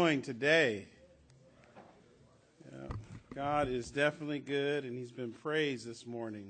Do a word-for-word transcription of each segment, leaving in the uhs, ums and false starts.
doing today? Yeah, God is definitely good, and he's been praised this morning.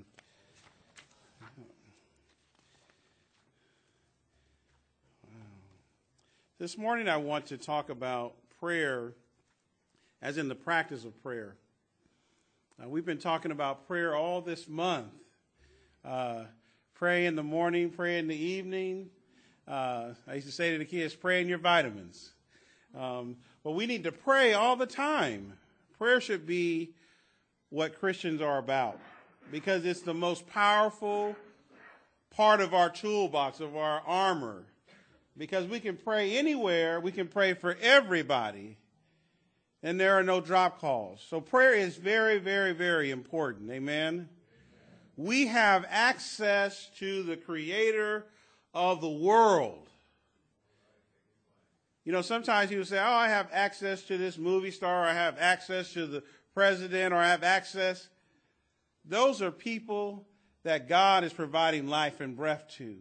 Wow. This morning I want to talk about prayer, as in the practice of prayer. Uh, we've been talking about prayer all this month. Uh, pray in the morning, pray in the evening. Uh, I used to say to the kids, pray in your vitamins. Um, but we need to pray all the time. Prayer should be what Christians are about, because it's the most powerful part of our toolbox, of our armor. Because we can pray anywhere, we can pray for everybody, and there are no drop calls. So prayer is very, very, very important. Amen? We have access to the Creator of the world. You know, sometimes people say, oh, I have access to this movie star, or I have access to the president, or I have access. Those are people that God is providing life and breath to.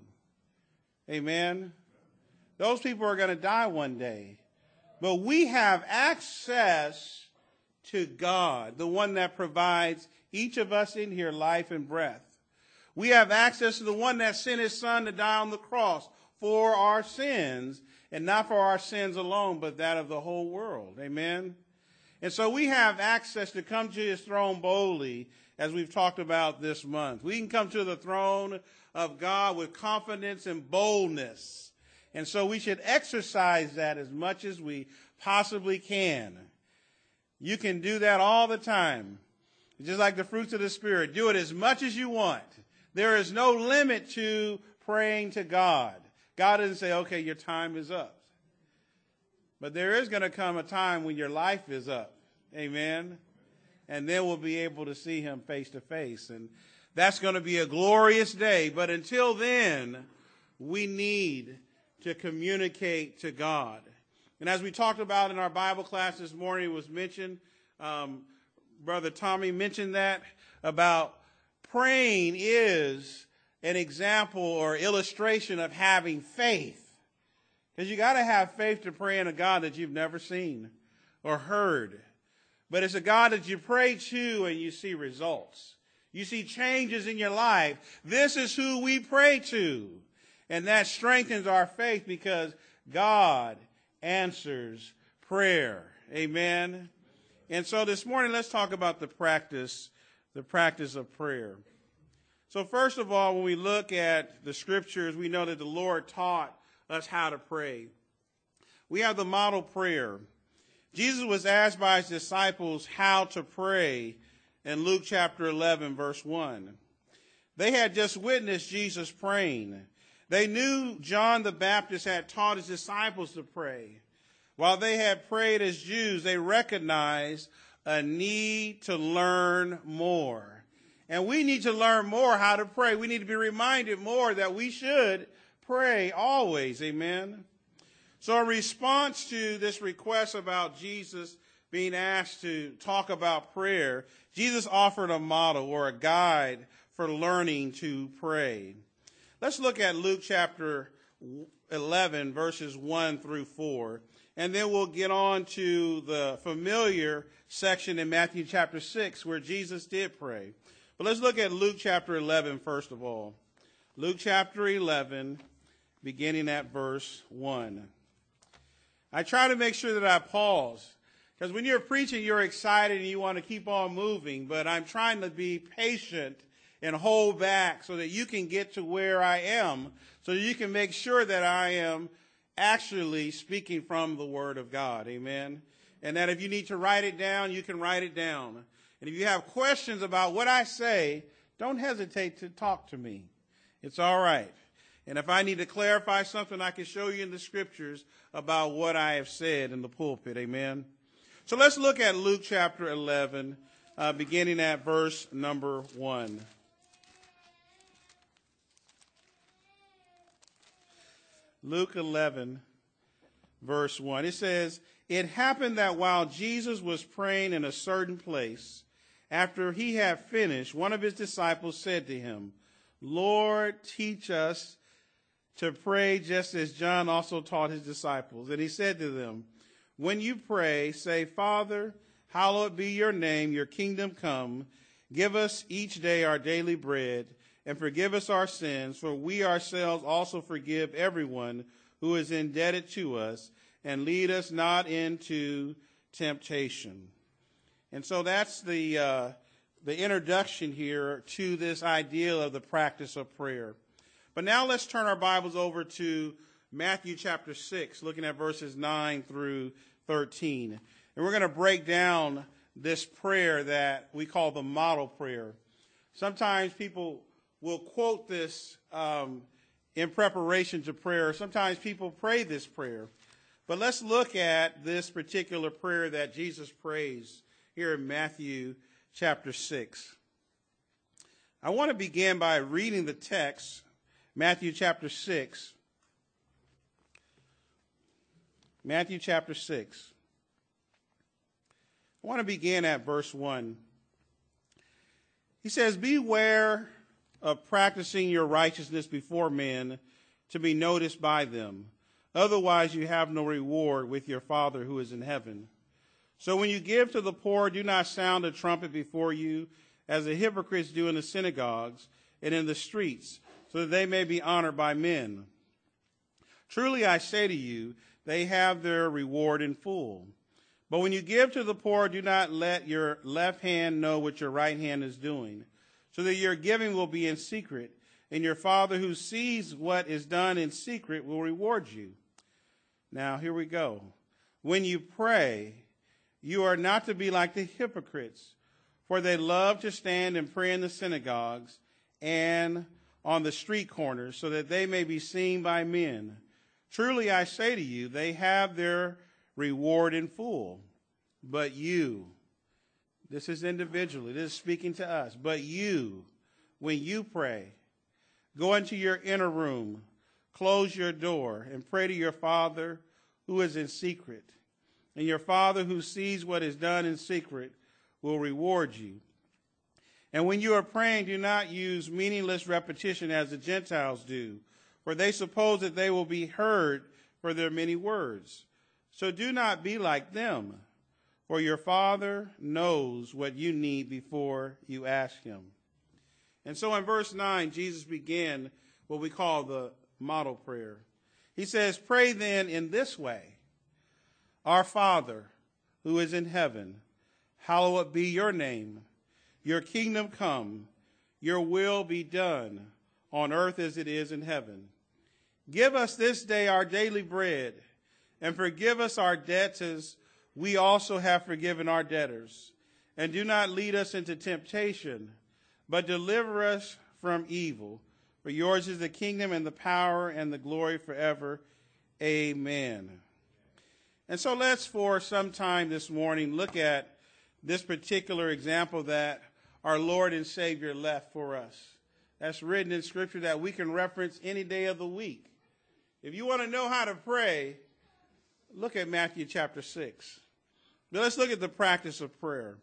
Amen? Those people are going to die one day. But we have access to God, the one that provides each of us in here life and breath. We have access to the one that sent his son to die on the cross for our sins, and not for our sins alone, but that of the whole world. Amen? And so we have access to come to his throne boldly, as we've talked about this month. We can come to the throne of God with confidence and boldness. And so we should exercise that as much as we possibly can. You can do that all the time. Just like the fruits of the Spirit. Do it as much as you want. There is no limit to praying to God. God doesn't say, okay, your time is up. But there is going to come a time when your life is up. Amen. And then we'll be able to see him face to face. And that's going to be a glorious day. But until then, we need to communicate to God. And as we talked about in our Bible class this morning, it was mentioned, um, Brother Tommy mentioned that, about praying is an example or illustration of having faith. Because you got to have faith to pray in a God that you've never seen or heard. But it's a God that you pray to and you see results. You see changes in your life. This is who we pray to. And that strengthens our faith, because God answers prayer. Amen. And so this morning, let's talk about the practice, the practice of prayer. So first of all, when we look at the scriptures, we know that the Lord taught us how to pray. We have the model prayer. Jesus was asked by his disciples how to pray in Luke chapter eleven, verse one. They had just witnessed Jesus praying. They knew John the Baptist had taught his disciples to pray. While they had prayed as Jews, they recognized a need to learn more. And we need to learn more how to pray. We need to be reminded more that we should pray always. Amen. So in response to this request about Jesus being asked to talk about prayer, Jesus offered a model or a guide for learning to pray. Let's look at Luke chapter eleven, verses one through four, and then we'll get on to the familiar section in Matthew chapter six where Jesus did pray. But let's look at Luke chapter eleven first of all. Luke chapter eleven, beginning at verse one. I try to make sure that I pause, because when you're preaching, you're excited and you want to keep on moving, but I'm trying to be patient and hold back so that you can get to where I am, so that you can make sure that I am actually speaking from the Word of God. Amen. And that if you need to write it down, you can write it down. And if you have questions about what I say, don't hesitate to talk to me. It's all right. And if I need to clarify something, I can show you in the scriptures about what I have said in the pulpit. Amen. So let's look at Luke chapter eleven, uh, beginning at verse number one. Luke eleven, verse one. It says, "It happened that while Jesus was praying in a certain place, after he had finished, one of his disciples said to him, 'Lord, teach us to pray just as John also taught his disciples.' And he said to them, When you pray, say, Father, hallowed be your name, your kingdom come. Give us each day our daily bread, and forgive us our sins, for we ourselves also forgive everyone who is indebted to us, and lead us not into temptation. And so that's the uh, the introduction here to this idea of the practice of prayer. But now let's turn our Bibles over to Matthew chapter six, looking at verses nine through thirteen. And we're going to break down this prayer that we call the model prayer. Sometimes people will quote this um, in preparation to prayer. Sometimes people pray this prayer. But let's look at this particular prayer that Jesus prays here in Matthew chapter six. I want to begin by reading the text, Matthew chapter six. Matthew chapter six. I want to begin at verse one. He says, beware of practicing your righteousness before men to be noticed by them. Otherwise you have no reward with your Father who is in heaven. So when you give to the poor, do not sound a trumpet before you, as the hypocrites do in the synagogues and in the streets, so that they may be honored by men. Truly I say to you, they have their reward in full. But when you give to the poor, do not let your left hand know what your right hand is doing, so that your giving will be in secret, and your Father who sees what is done in secret will reward you. Now, here we go. When you pray, you are not to be like the hypocrites, for they love to stand and pray in the synagogues and on the street corners, so that they may be seen by men. Truly I say to you, they have their reward in full. But you, this is individually, this is speaking to us, but you, when you pray, go into your inner room, close your door, and pray to your Father who is in secret. And your Father who sees what is done in secret will reward you. And when you are praying, do not use meaningless repetition as the Gentiles do, for they suppose that they will be heard for their many words. So do not be like them, for your Father knows what you need before you ask him. And so in verse nine, Jesus began what we call the model prayer. He says, pray then in this way. Our Father, who is in heaven, hallowed be your name. Your kingdom come, your will be done on earth as it is in heaven. Give us this day our daily bread, and forgive us our debts as we also have forgiven our debtors. And do not lead us into temptation, but deliver us from evil. For yours is the kingdom and the power and the glory forever. Amen. And so let's for some time this morning look at this particular example that our Lord and Savior left for us. That's written in Scripture that we can reference any day of the week. If you want to know how to pray, look at Matthew chapter six. But let's look at the practice of prayer.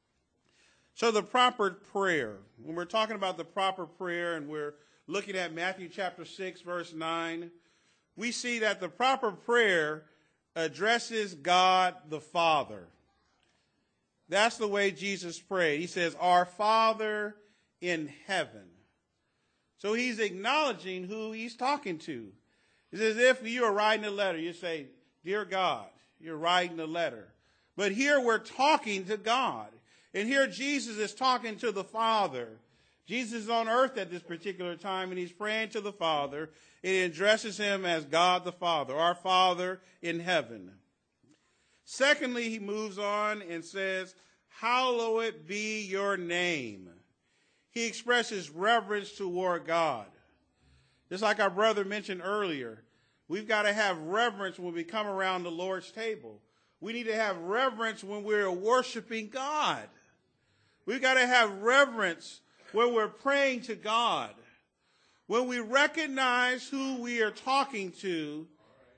So the proper prayer, when we're talking about the proper prayer and we're looking at Matthew chapter six, verse nine, we see that the proper prayer addresses God the Father. That's the way Jesus prayed. He says, our Father in heaven. So he's acknowledging who he's talking to. It's as if you are writing a letter. You say, dear God, you're writing a letter. But here we're talking to God. And here Jesus is talking to the Father. Jesus is on earth at this particular time, and he's praying to the Father, and he addresses him as God the Father, our Father in heaven. Secondly, he moves on and says, hallowed be your name. He expresses reverence toward God. Just like our brother mentioned earlier, we've got to have reverence when we come around the Lord's table. We need to have reverence when we're worshiping God. We've got to have reverence when we're praying to God. When we recognize who we are talking to,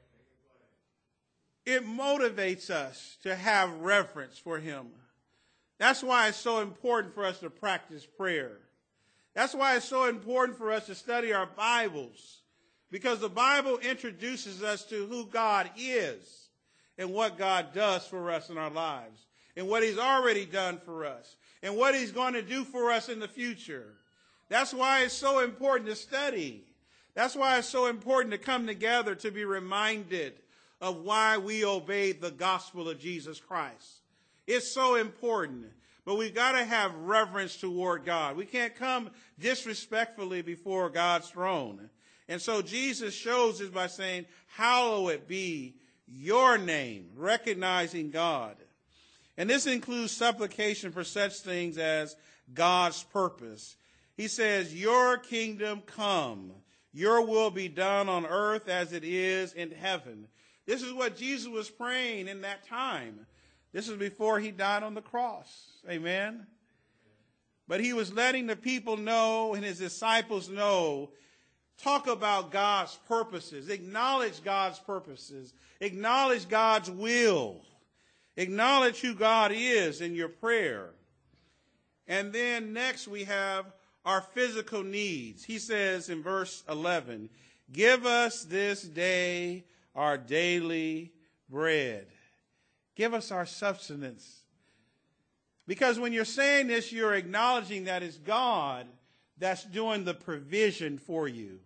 it motivates us to have reverence for him. That's why it's so important for us to practice prayer. That's why it's so important for us to study our Bibles, because the Bible introduces us to who God is. in what God does for us in our lives, and what he's already done for us, and what he's going to do for us in the future. That's why it's so important to study. That's why it's so important to come together to be reminded of why we obey the gospel of Jesus Christ. It's so important. But we've got to have reverence toward God. We can't come disrespectfully before God's throne. And so Jesus shows us by saying, hallowed be your name, recognizing God. And this includes supplication for such things as God's purpose. He says, your kingdom come, your will be done on earth as it is in heaven. This is what Jesus was praying in that time. This is before he died on the cross. Amen. But he was letting the people know and his disciples know, talk about God's purposes, acknowledge God's purposes, acknowledge God's will, acknowledge who God is in your prayer. And then next we have our physical needs. He says in verse eleven, give us this day our daily bread. Give us our substance. Because when you're saying this, you're acknowledging that it's God that's doing the provision for you.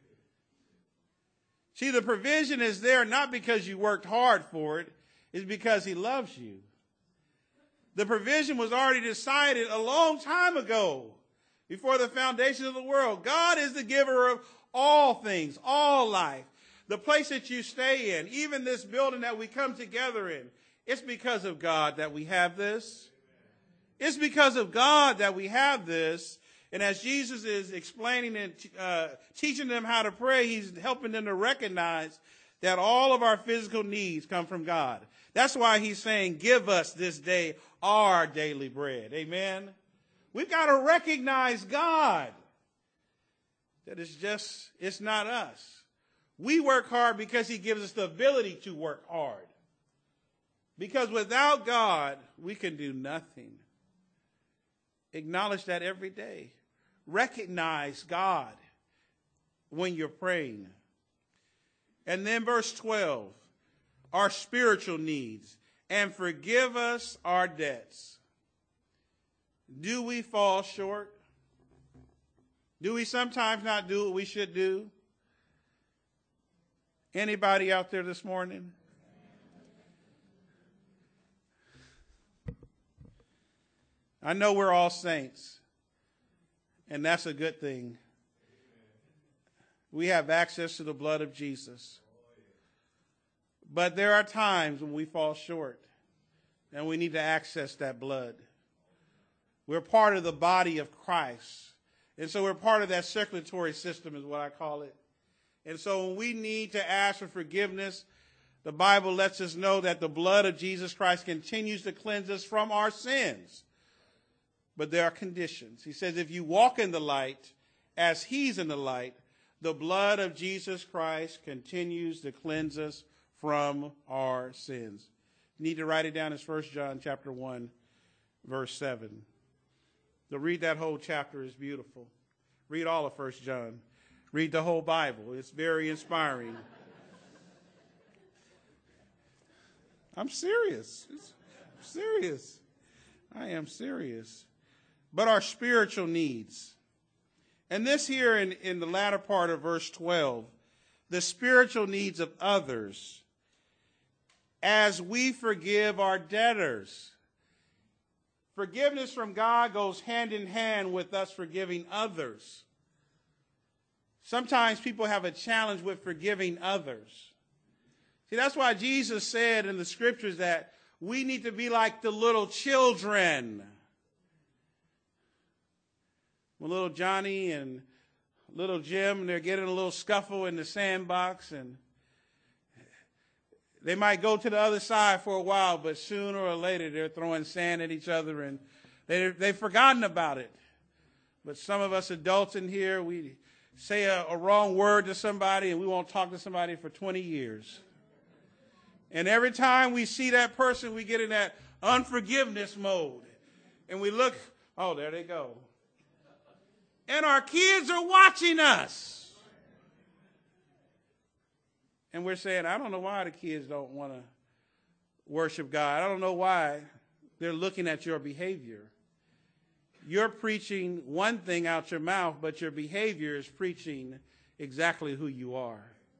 See, the provision is there not because you worked hard for it. It's because he loves you. The provision was already decided a long time ago, before the foundation of the world. God is the giver of all things, all life. The place that you stay in, even this building that we come together in, it's because of God that we have this. It's because of God that we have this. And as Jesus is explaining and uh, teaching them how to pray, he's helping them to recognize that all of our physical needs come from God. That's why he's saying, give us this day our daily bread. Amen. We've got to recognize God. That it's just, it's not us. We work hard because he gives us the ability to work hard. Because without God, we can do nothing. Acknowledge that every day. Recognize God when you're praying. And then verse twelve, our spiritual needs. And forgive us our debts. Do we fall short? Do we sometimes not do what we should do? Anybody out there this morning? I know we're all saints, and that's a good thing. We have access to the blood of Jesus. But there are times when we fall short, and we need to access that blood. We're part of the body of Christ. And so we're part of that circulatory system is what I call it. And so when we need to ask for forgiveness, the Bible lets us know that the blood of Jesus Christ continues to cleanse us from our sins. But there are conditions. He says, if you walk in the light as he's in the light, the blood of Jesus Christ continues to cleanse us from our sins. You need to write it down as First John chapter one, verse seven. To read that whole chapter is beautiful. Read all of First John. Read the whole Bible. It's very inspiring. I'm serious. It's, I'm serious. I am serious. But our spiritual needs. And this here in, in the latter part of verse twelve, the spiritual needs of others as we forgive our debtors. Forgiveness from God goes hand in hand with us forgiving others. Sometimes people have a challenge with forgiving others. See, that's why Jesus said in the scriptures that we need to be like the little children. When little Johnny and little Jim, they're getting a little scuffle in the sandbox, and they might go to the other side for a while, but sooner or later they're throwing sand at each other, and they, they've forgotten about it. But some of us adults in here, we say a, a wrong word to somebody, and we won't talk to somebody for twenty years. And every time we see that person, we get in that unforgiveness mode. And we look, oh, there they go. And our kids are watching us. And we're saying, I don't know why the kids don't want to worship God. I don't know why they're looking at your behavior. You're preaching one thing out your mouth, but your behavior is preaching exactly who you are.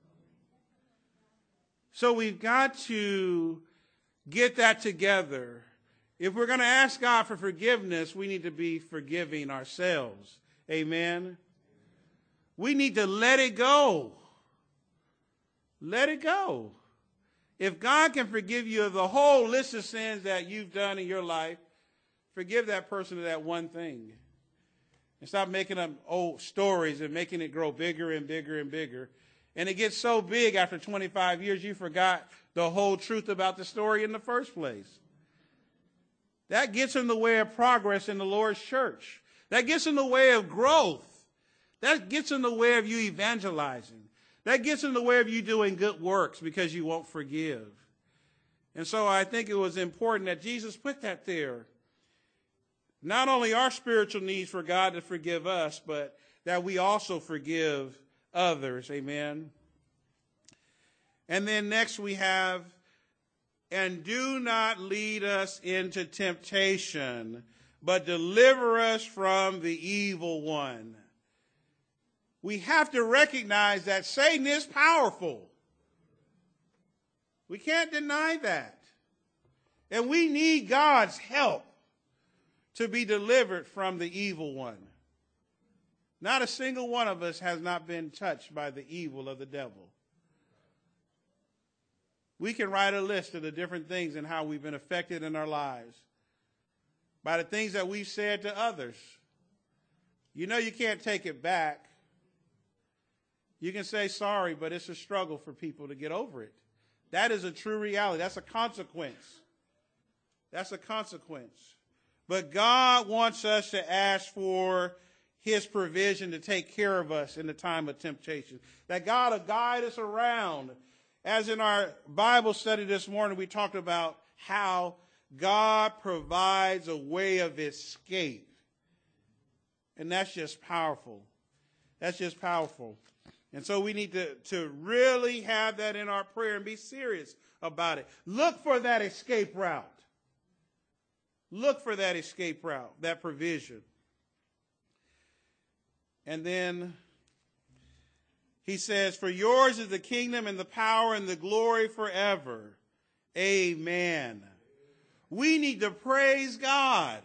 So we've got to get that together. If we're going to ask God for forgiveness, we need to be forgiving ourselves. Amen. We need to let it go. Let it go. If God can forgive you of the whole list of sins that you've done in your life, forgive that person of that one thing. And stop making up old stories and making it grow bigger and bigger and bigger. And it gets so big after twenty-five years, you forgot the whole truth about the story in the first place. That gets in the way of progress in the Lord's church. That gets in the way of growth. That gets in the way of you evangelizing. That gets in the way of you doing good works because you won't forgive. And so I think it was important that Jesus put that there. Not only our spiritual needs for God to forgive us, but that we also forgive others. Amen. And then next we have, and do not lead us into temptation, but deliver us from the evil one. We have to recognize that Satan is powerful. We can't deny that. And we need God's help to be delivered from the evil one. Not a single one of us has not been touched by the evil of the devil. We can write a list of the different things and how we've been affected in our lives by the things that we've said to others. You know you can't take it back. You can say sorry, but it's a struggle for people to get over it. That is a true reality. That's a consequence. That's a consequence. But God wants us to ask for his provision to take care of us in the time of temptation. That God will guide us around. As in our Bible study this morning, we talked about how God provides a way of escape. And that's just powerful. That's just powerful. And so we need to, to really have that in our prayer and be serious about it. Look for that escape route. Look for that escape route, that provision. And then he says, for yours is the kingdom and the power and the glory forever. Amen. We need to praise God.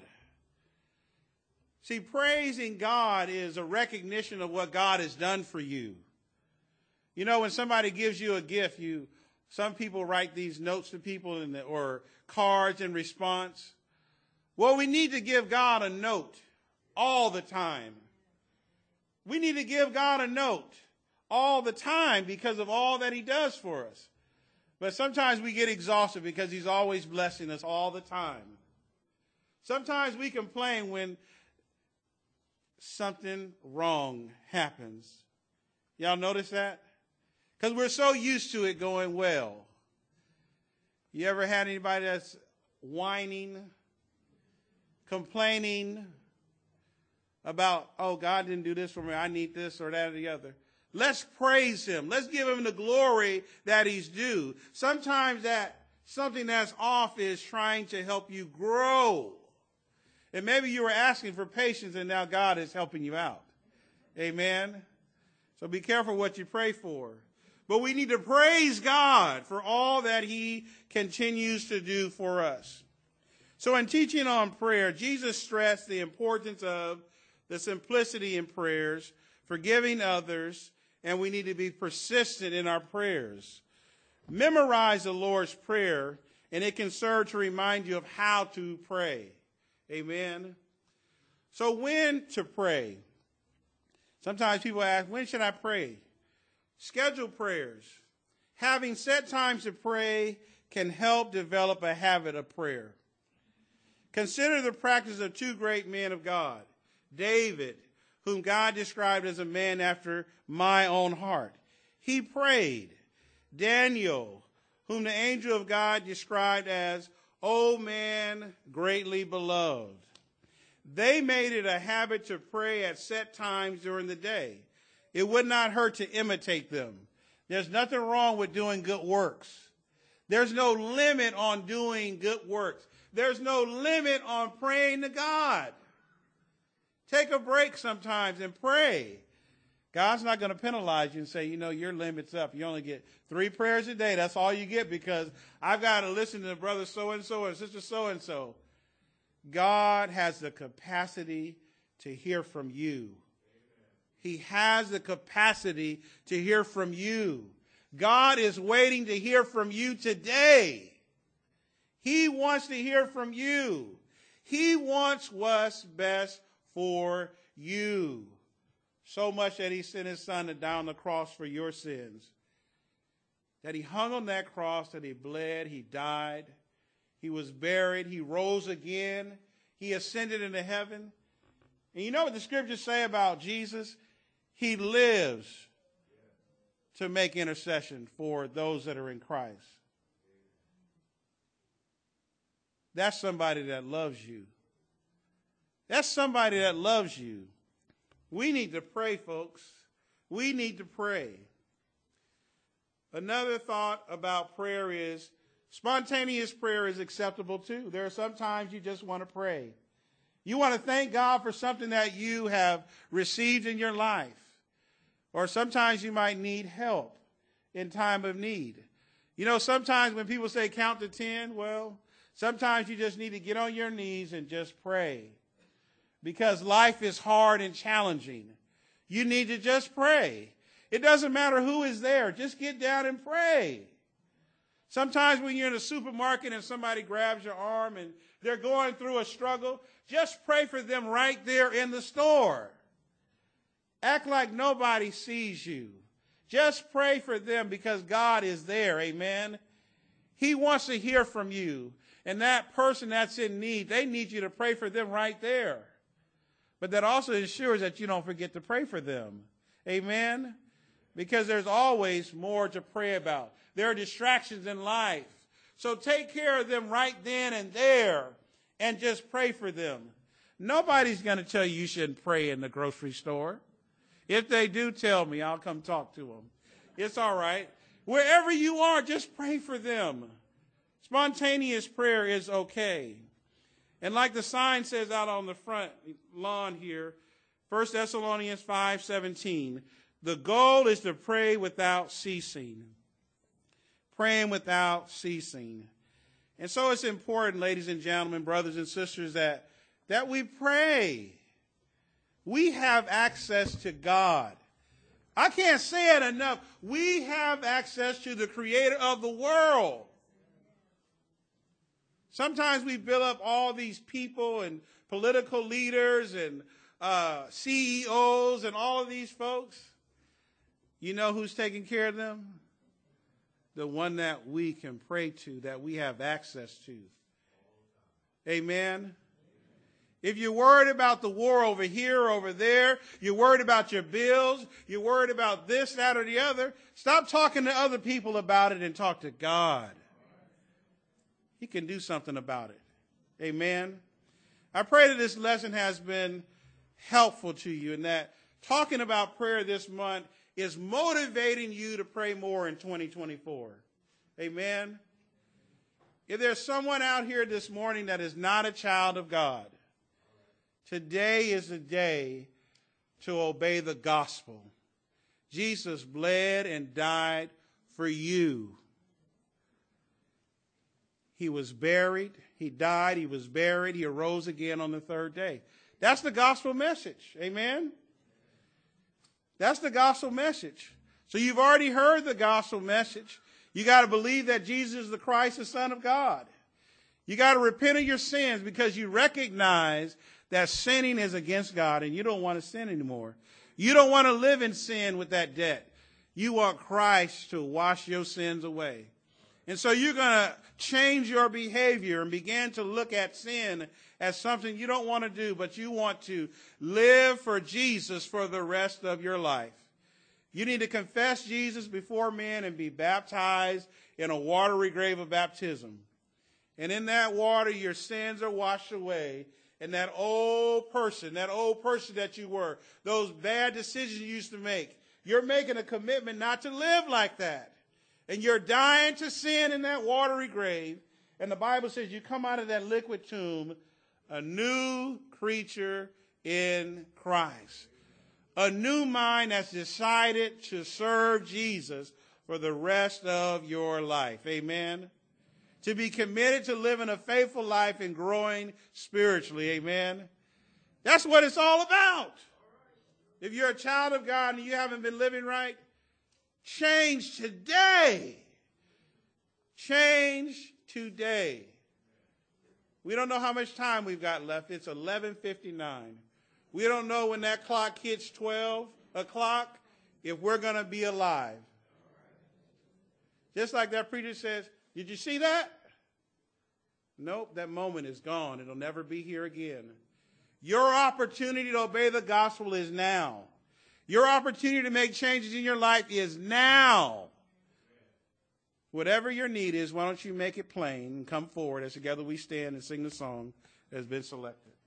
See, praising God is a recognition of what God has done for you. You know, when somebody gives you a gift, you some people write these notes to people in the, or cards in response. Well, we need to give God a note all the time. We need to give God a note all the time because of all that he does for us. But sometimes we get exhausted because he's always blessing us all the time. Sometimes we complain when something wrong happens. Y'all notice that? Because we're so used to it going well. You ever had anybody that's whining, complaining about, oh, God didn't do this for me, I need this or that or the other? Let's praise him. Let's give him the glory that he's due. Sometimes that something that's off is trying to help you grow. And maybe you were asking for patience and now God is helping you out. Amen. So be careful what you pray for. But we need to praise God for all that he continues to do for us. So in teaching on prayer, Jesus stressed the importance of the simplicity in prayers, forgiving others, and we need to be persistent in our prayers. Memorize the Lord's Prayer, and it can serve to remind you of how to pray. Amen. So when to pray? Sometimes people ask, when should I pray? Schedule prayers. Having set times to pray can help develop a habit of prayer. Consider the practice of two great men of God. David, whom God described as a man after my own heart. He prayed. Daniel, whom the angel of God described as, O man greatly beloved. They made it a habit to pray at set times during the day. It would not hurt to imitate them. There's nothing wrong with doing good works. There's no limit on doing good works. There's no limit on praying to God. Take a break sometimes and pray. God's not going to penalize you and say, you know, your limit's up. You only get three prayers a day. That's all you get because I've got to listen to brother so-and-so and sister so-and-so. God has the capacity to hear from you. He has the capacity to hear from you. God is waiting to hear from you today. He wants to hear from you. He wants what's best for you. So much that he sent his son to die on the cross for your sins. That he hung on that cross, that he bled, he died. He was buried, he rose again. He ascended into heaven. And you know what the scriptures say about Jesus? He lives to make intercession for those that are in Christ. That's somebody that loves you. That's somebody that loves you. We need to pray, folks. We need to pray. Another thought about prayer is spontaneous prayer is acceptable too. There are some times you just want to pray. You want to thank God for something that you have received in your life. Or sometimes you might need help in time of need. You know, sometimes when people say count to ten, well, sometimes you just need to get on your knees and just pray. Because life is hard and challenging. You need to just pray. It doesn't matter who is there. Just get down and pray. Sometimes when you're in a supermarket and somebody grabs your arm and they're going through a struggle, just pray for them right there in the store. Act like nobody sees you. Just pray for them because God is there. Amen. He wants to hear from you. And that person that's in need, they need you to pray for them right there. But that also ensures that you don't forget to pray for them. Amen? Because there's always more to pray about. There are distractions in life. So take care of them right then and there and just pray for them. Nobody's going to tell you you shouldn't pray in the grocery store. If they do, tell me. I'll come talk to them. It's all right. Wherever you are, just pray for them. Spontaneous prayer is okay. And like the sign says out on the front lawn here, First Thessalonians five seventeen, the goal is to pray without ceasing. Praying without ceasing. And so it's important, ladies and gentlemen, brothers and sisters, that, that we pray. We have access to God. I can't say it enough. We have access to the creator of the world. Sometimes we build up all these people and political leaders and uh, C E Os and all of these folks. You know who's taking care of them? The one that we can pray to, that we have access to. Amen. If you're worried about the war over here, over there, you're worried about your bills, you're worried about this, that, or the other, stop talking to other people about it and talk to God. He can do something about it. Amen. I pray that this lesson has been helpful to you and that talking about prayer this month is motivating you to pray more in twenty twenty-four. Amen. If there's someone out here this morning that is not a child of God, today is the day to obey the gospel. Jesus bled and died for you. He was buried, he died, he was buried, he arose again on the third day. That's the gospel message. Amen? That's the gospel message. So you've already heard the gospel message. You got to believe that Jesus is the Christ, the Son of God. You got to repent of your sins because you recognize that sinning is against God and you don't want to sin anymore. You don't want to live in sin with that debt. You want Christ to wash your sins away. And so you're going to change your behavior and begin to look at sin as something you don't want to do, but you want to live for Jesus for the rest of your life. You need to confess Jesus before men and be baptized in a watery grave of baptism. And in that water, your sins are washed away. And that old person, that old person that you were, those bad decisions you used to make, you're making a commitment not to live like that. and you're dying to sin in that watery grave, and the Bible says you come out of that liquid tomb a new creature in Christ. A new mind that's decided to serve Jesus for the rest of your life. Amen. To be committed to living a faithful life and growing spiritually. Amen. That's what it's all about. If you're a child of God and you haven't been living right, change today. Change today. We don't know how much time we've got left. It's eleven fifty-nine. We don't know when that clock hits twelve o'clock if we're going to be alive. Just like that preacher says, did you see that? Nope, that moment is gone. It'll never be here again. Your opportunity to obey the gospel is now. Your opportunity to make changes in your life is now. Whatever your need is, why don't you make it plain and come forward as together we stand and sing the song that has been selected.